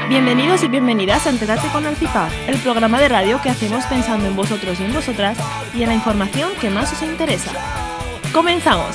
Bienvenidos y bienvenidas a Entérate con el CIPAG, el programa de radio que hacemos pensando en vosotros y en vosotras y en la información que más os interesa. ¡Comenzamos!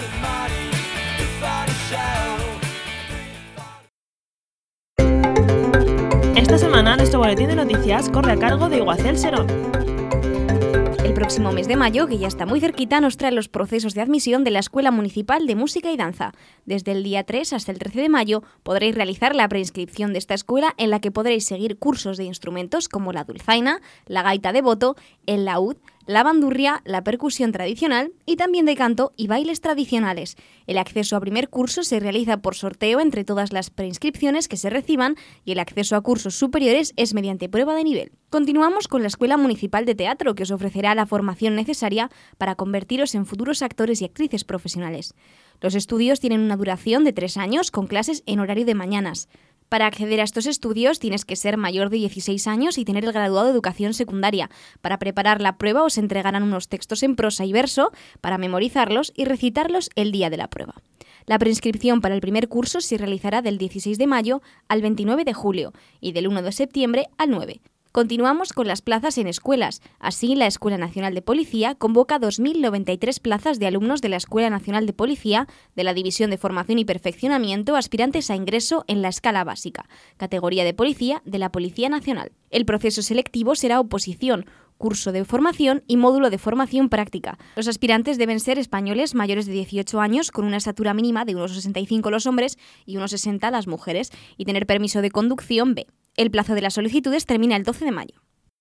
Esta semana nuestro boletín de noticias corre a cargo de Iguacel Serón. El próximo mes de mayo, que ya está muy cerquita, nos trae los procesos de admisión de la Escuela Municipal de Música y Danza. Desde el día 3 hasta el 13 de mayo podréis realizar la preinscripción de esta escuela, en la que podréis seguir cursos de instrumentos como la dulzaina, la gaita de boto, el laúd, la bandurria, la percusión tradicional y también de canto y bailes tradicionales. El acceso a primer curso se realiza por sorteo entre todas las preinscripciones que se reciban y el acceso a cursos superiores es mediante prueba de nivel. Continuamos con la Escuela Municipal de Teatro, que os ofrecerá la formación necesaria para convertiros en futuros actores y actrices profesionales. Los estudios tienen una duración de 3 años con clases en horario de mañanas. Para acceder a estos estudios tienes que ser mayor de 16 años y tener el graduado de educación secundaria. Para preparar la prueba os entregarán unos textos en prosa y verso para memorizarlos y recitarlos el día de la prueba. La preinscripción para el primer curso se realizará del 16 de mayo al 29 de julio y del 1 de septiembre al 9. Continuamos con las plazas en escuelas. Así, la Escuela Nacional de Policía convoca 2.093 plazas de alumnos de la Escuela Nacional de Policía de la División de Formación y Perfeccionamiento aspirantes a ingreso en la escala básica, categoría de policía de la Policía Nacional. El proceso selectivo será oposición, curso de formación y módulo de formación práctica. Los aspirantes deben ser españoles mayores de 18 años con una estatura mínima de 1,65 los hombres y 1,60 las mujeres y tener permiso de conducción B. El plazo de las solicitudes termina el 12 de mayo.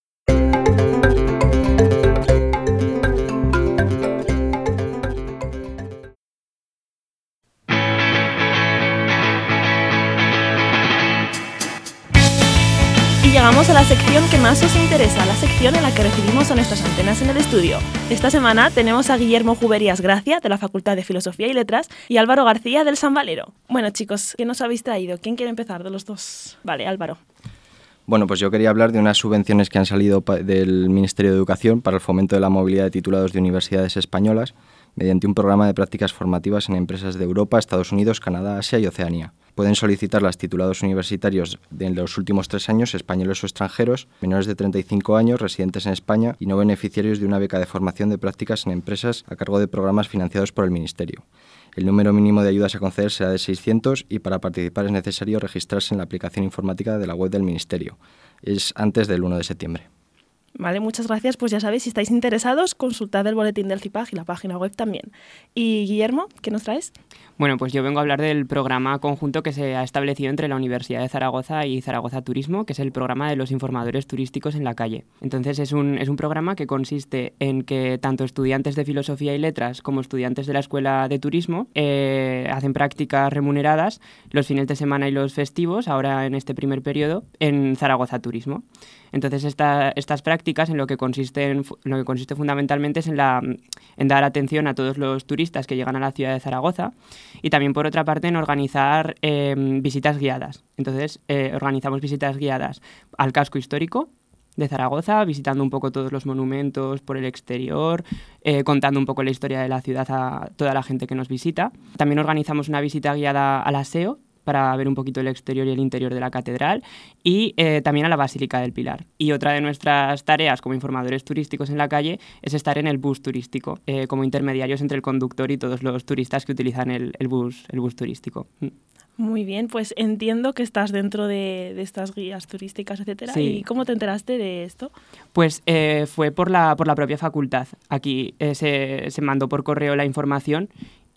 Y llegamos a la sección que más os interesa, la sección en la que recibimos a nuestras antenas en el estudio. Esta semana tenemos a Guillermo Juberías Gracia, de la Facultad de Filosofía y Letras, y Álvaro García, del San Valero. Bueno, chicos, ¿qué nos habéis traído? ¿Quién quiere empezar de los dos? Vale, Álvaro. Bueno, pues yo quería hablar de unas subvenciones que han salido del Ministerio de Educación para el fomento de la movilidad de titulados de universidades españolas mediante un programa de prácticas formativas en empresas de Europa, Estados Unidos, Canadá, Asia y Oceanía. Pueden solicitar las titulados universitarios de los últimos 3 años, españoles o extranjeros, menores de 35 años, residentes en España y no beneficiarios de una beca de formación de prácticas en empresas a cargo de programas financiados por el Ministerio. El número mínimo de ayudas a conceder será de 600 y para participar es necesario registrarse en la aplicación informática de la web del Ministerio. Es antes del 1 de septiembre. Vale, muchas gracias. Pues ya sabéis, si estáis interesados, consultad el boletín del CIPAG y la página web también. Y Guillermo, ¿qué nos traes? Bueno, pues yo vengo a hablar del programa conjunto que se ha establecido entre la Universidad de Zaragoza y Zaragoza Turismo, que es el programa de los informadores turísticos en la calle. Entonces es un programa que consiste en que tanto estudiantes de Filosofía y Letras como estudiantes de la Escuela de Turismo hacen prácticas remuneradas los fines de semana y los festivos, ahora en este primer periodo, en Zaragoza Turismo. Entonces estas prácticas en lo que consiste fundamentalmente es en dar atención a todos los turistas que llegan a la ciudad de Zaragoza y también por otra parte en organizar visitas guiadas. Entonces organizamos visitas guiadas al casco histórico de Zaragoza, visitando un poco todos los monumentos por el exterior, contando un poco la historia de la ciudad a toda la gente que nos visita. También organizamos una visita guiada al Aseo, para ver un poquito el exterior y el interior de la catedral y también a la Basílica del Pilar. Y otra de nuestras tareas como informadores turísticos en la calle es estar en el bus turístico, como intermediarios entre el conductor y todos los turistas que utilizan el bus turístico. Muy bien, pues entiendo que estás dentro de estas guías turísticas, etcétera. Sí. ¿Y cómo te enteraste de esto? Pues fue por la propia facultad. Aquí se mandó por correo la información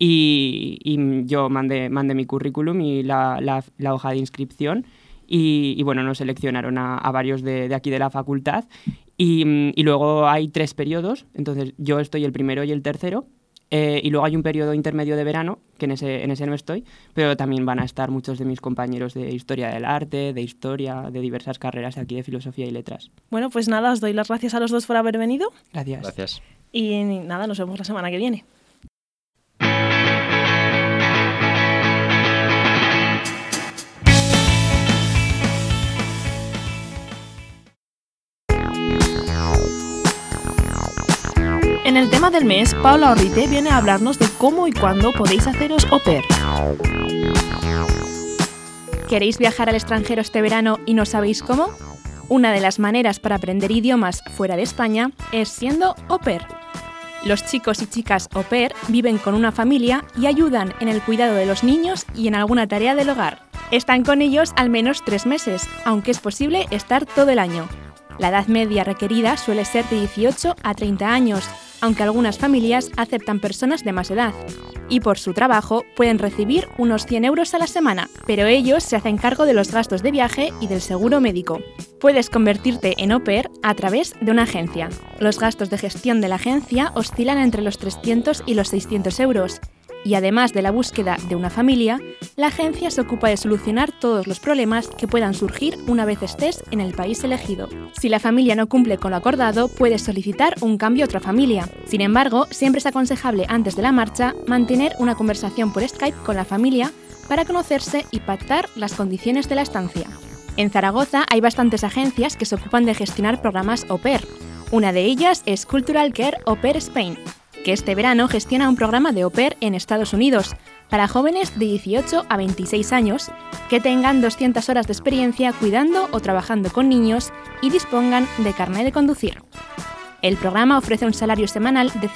y yo mandé mi currículum y la hoja de inscripción y bueno, nos seleccionaron a varios de aquí de la facultad y luego hay 3 periodos, entonces yo estoy el primero y el tercero y luego hay un periodo intermedio de verano, que en ese no estoy, pero también van a estar muchos de mis compañeros de Historia del Arte, de Historia, de diversas carreras aquí de Filosofía y Letras. Bueno, pues nada, os doy las gracias a los dos por haber venido. Gracias. Gracias. Y nada, nos vemos la semana que viene. En el tema del mes, Paula Orrite viene a hablarnos de cómo y cuándo podéis haceros au pair. ¿Queréis viajar al extranjero este verano y no sabéis cómo? Una de las maneras para aprender idiomas fuera de España es siendo au pair. Los chicos y chicas au pair viven con una familia y ayudan en el cuidado de los niños y en alguna tarea del hogar. Están con ellos al menos 3 meses, aunque es posible estar todo el año. La edad media requerida suele ser de 18 a 30 años, aunque algunas familias aceptan personas de más edad. Y por su trabajo pueden recibir unos 100 euros a la semana, pero ellos se hacen cargo de los gastos de viaje y del seguro médico. Puedes convertirte en au pair a través de una agencia. Los gastos de gestión de la agencia oscilan entre los 300 y los 600 euros. Y además de la búsqueda de una familia, la agencia se ocupa de solucionar todos los problemas que puedan surgir una vez estés en el país elegido. Si la familia no cumple con lo acordado, puedes solicitar un cambio a otra familia. Sin embargo, siempre es aconsejable antes de la marcha mantener una conversación por Skype con la familia para conocerse y pactar las condiciones de la estancia. En Zaragoza hay bastantes agencias que se ocupan de gestionar programas au pair. Una de ellas es Cultural Care Au Pair Spain, que este verano gestiona un programa de au pair en Estados Unidos para jóvenes de 18 a 26 años que tengan 200 horas de experiencia cuidando o trabajando con niños y dispongan de carné de conducir. El programa ofrece un salario semanal de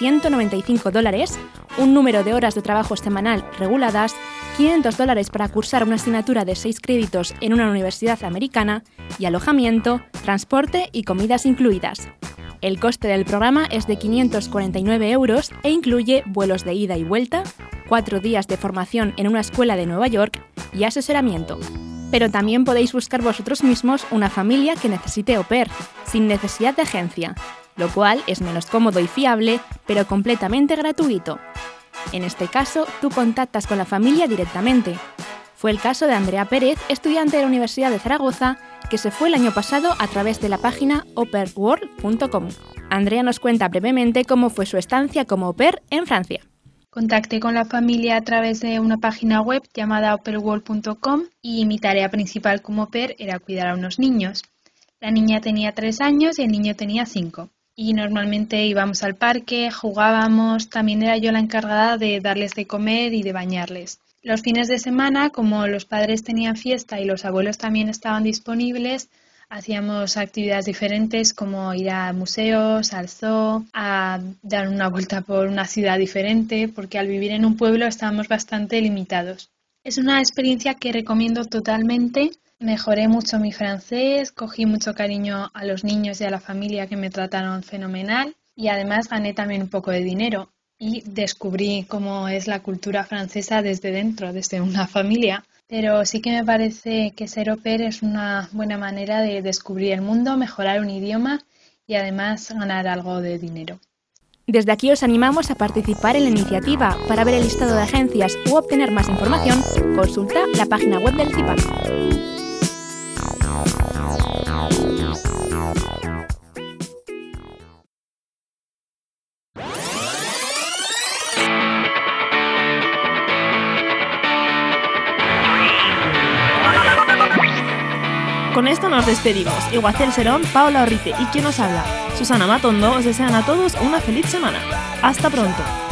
$195, un número de horas de trabajo semanal reguladas, $500 para cursar una asignatura de 6 créditos en una universidad americana y alojamiento, transporte y comidas incluidas. El coste del programa es de 549 euros e incluye vuelos de ida y vuelta, 4 días de formación en una escuela de Nueva York y asesoramiento. Pero también podéis buscar vosotros mismos una familia que necesite au pair, sin necesidad de agencia, lo cual es menos cómodo y fiable, pero completamente gratuito. En este caso, tú contactas con la familia directamente. Fue el caso de Andrea Pérez, estudiante de la Universidad de Zaragoza, que se fue el año pasado a través de la página aupairworld.com. Andrea nos cuenta brevemente cómo fue su estancia como au pair en Francia. Contacté con la familia a través de una página web llamada aupairworld.com y mi tarea principal como au pair era cuidar a unos niños. La niña tenía 3 años y el niño tenía 5. Y normalmente íbamos al parque, jugábamos, también era yo la encargada de darles de comer y de bañarles. Los fines de semana, como los padres tenían fiesta y los abuelos también estaban disponibles, hacíamos actividades diferentes como ir a museos, al zoo, a dar una vuelta por una ciudad diferente, porque al vivir en un pueblo estábamos bastante limitados. Es una experiencia que recomiendo totalmente. Mejoré mucho mi francés, cogí mucho cariño a los niños y a la familia que me trataron fenomenal y además gané también un poco de dinero. Y descubrí cómo es la cultura francesa desde dentro, desde una familia. Pero sí que me parece que ser au pair es una buena manera de descubrir el mundo, mejorar un idioma y además ganar algo de dinero. Desde aquí os animamos a participar en la iniciativa. Para ver el listado de agencias u obtener más información, consulta la página web del CIPAC. Con esto nos despedimos. Iguacel Serón, Paula Orrite y quien nos habla, Susana Matondo, os desean a todos una feliz semana. ¡Hasta pronto!